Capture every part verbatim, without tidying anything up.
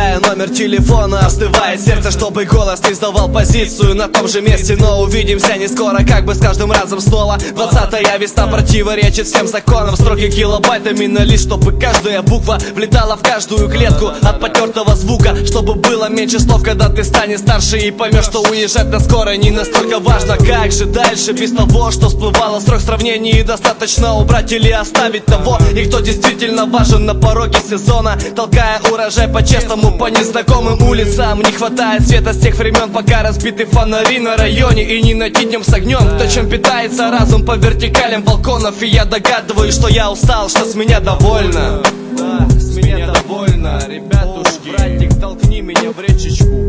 набирая номер телефона, остывает сердце, чтобы голос не сдавал позицию на том же месте. Но увидимся не скоро, как бы с каждым разом снова. Двадцатая весна противоречит всем законам. Строки килобайтами на лист, чтобы каждая буква влетала в каждую клетку от потертого звука. Чтобы было меньше слов, когда ты станешь старше и поймешь, что уезжать на скорой не настолько важно. Как же дальше без того, что всплывало строк сравнений? Достаточно убрать или оставить того, и кто действительно важен на пороге сезона, толкая урожай по-честному по незнакомым улицам. Не хватает света с тех времен, пока разбиты фонари на районе, и не найти днем с огнем. То, чем питается разум по вертикалям балконов. И я догадываюсь, что я устал, что с меня довольно. Да, с меня довольно, ребятушки. Братик, толкни меня в речечку.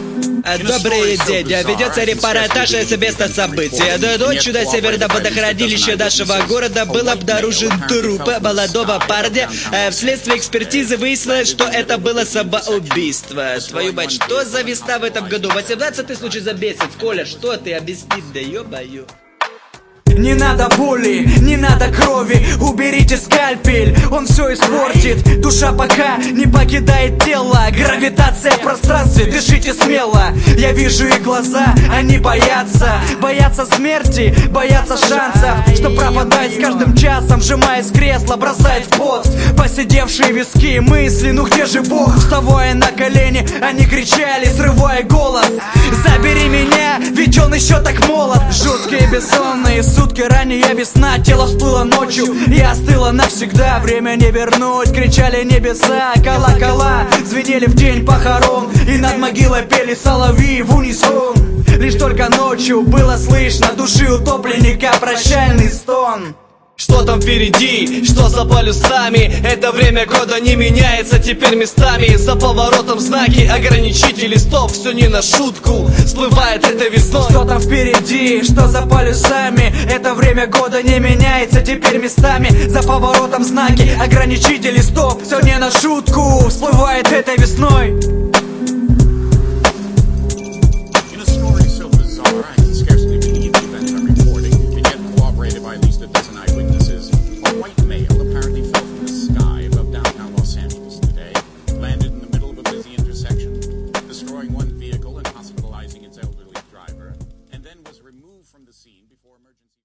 Добрый день, ведется репортаж с места события. Ночью на северном водохранилище нашего города был обнаружен труп молодого парня. Вследствие экспертизы выяснилось, что это было самоубийство. Твою мать, что за весна в этом году? восемнадцатый случай за месяц. Коля, что ты объясни, да ё-моё. Не надо боли, не надо крови, уберите скальпель, он все испортит. Душа пока не покидает тело, гравитация в пространстве, дышите смело. Я вижу их глаза, они боятся, боятся смерти, боятся шансов, что пропадает с каждым часом, сжимаясь в кресло, бросает в пот посидевшие виски, мысли, ну где же Бог? Вставая на колени, они кричали, срывая голос: забери меня, ведь он еще так молод. Жуткие бессонные сутки, ранее весна, тело всплыло ночью и остыло навсегда. Время не вернуть, кричали небеса, колокола звенели в день похорон, и над могилой пели соловьи в унисон. Лишь только ночью было слышно души утопленника прощальный стон. Что там впереди, что за полюсами? Это время года не меняется теперь местами. За поворотом знаки, ограничители, стоп, все не на шутку, всплывает это весной. Что там впереди, что за полюсами? Это время года не меняется теперь местами. За поворотом знаки, ограничители, стоп, все не на шутку, всплывает это весной. In a story so bizarre, I can scarcely believe the events I'm reporting, and yet corroborated by at least a dozen eyewitnesses.